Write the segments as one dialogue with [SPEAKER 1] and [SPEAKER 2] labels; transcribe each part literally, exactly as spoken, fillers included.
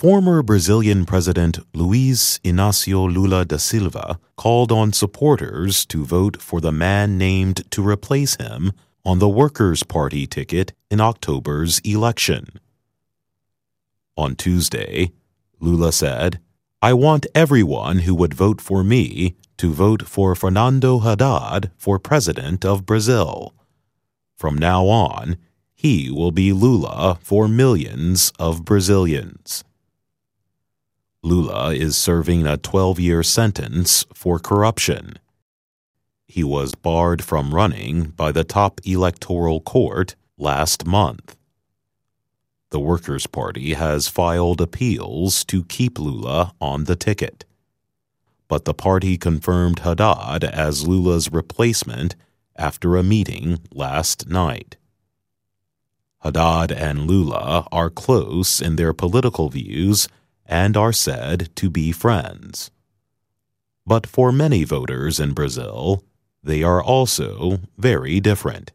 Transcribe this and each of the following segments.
[SPEAKER 1] Former Brazilian President Luiz Inácio Lula da Silva called on supporters to vote for the man named to replace him on the Workers' Party ticket in October's election. On Tuesday, Lula said, "I want everyone who would vote for me to vote for Fernando Haddad for president of Brazil. From now on, he will be Lula for millions of Brazilians." Lula is serving a twelve-year sentence for corruption. He was barred from running by the top electoral court last month. The Workers' Party has filed appeals to keep Lula on the ticket, but the party confirmed Haddad as Lula's replacement after a meeting last night. Haddad and Lula are close in their political views and are said to be friends. But for many voters in Brazil, they are also very different.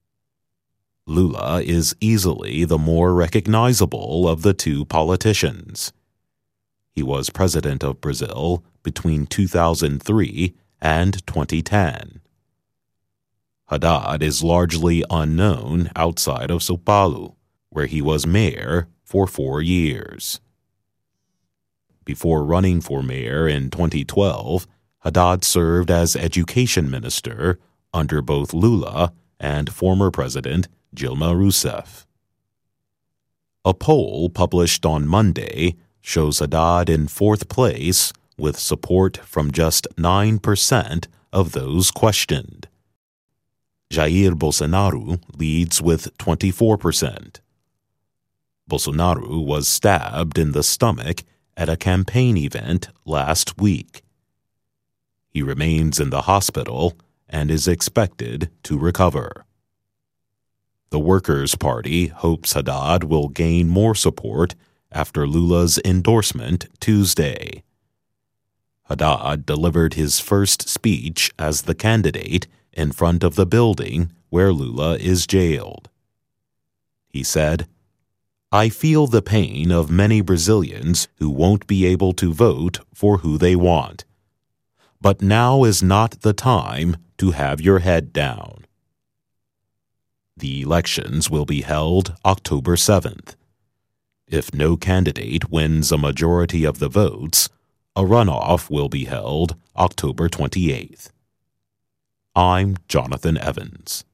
[SPEAKER 1] Lula is easily the more recognizable of the two politicians. He was president of Brazil between two thousand three and twenty ten. Haddad is largely unknown outside of São Paulo, where he was mayor for four years. Before running for mayor in twenty twelve, Haddad served as education minister under both Lula and former President Dilma Rousseff. A poll published on Monday shows Haddad in fourth place with support from just nine percent of those questioned. Jair Bolsonaro leads with twenty-four percent. Bolsonaro was stabbed in the stomach at a campaign event last week. He remains in the hospital and is expected to recover. The Workers' Party hopes Haddad will gain more support after Lula's endorsement Tuesday. Haddad delivered his first speech as the candidate in front of the building where Lula is jailed. He said, "I feel the pain of many Brazilians who won't be able to vote for who they want. But now is not the time to have your head down." The elections will be held October seventh. If no candidate wins a majority of the votes, a runoff will be held October twenty-eighth. I'm Jonathan Evans.